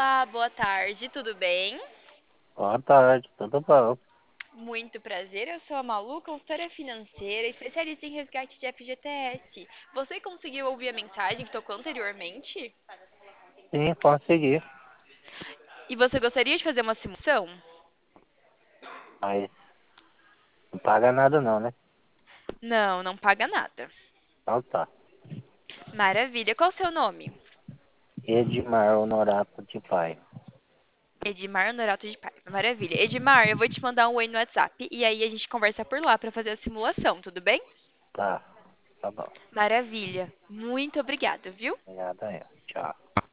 Olá, boa tarde, tudo bem? Boa tarde, tudo bom? Muito prazer, eu sou a Malu, consultora financeira, especialista em resgate de FGTS. Você conseguiu ouvir a mensagem que tocou anteriormente? Sim, consegui, E você gostaria de fazer uma simulação? mas não paga nada não, né? Não, não paga nada. Então tá. Maravilha, qual o seu nome? Edmar Honorato de Pai. Edmar Norato de Paiva. Maravilha. Edmar, eu vou te mandar um oi no WhatsApp e aí a gente conversa por lá para fazer a simulação, tudo bem? Tá, tá bom. Maravilha. Muito obrigada, viu? Obrigado aí. Tchau.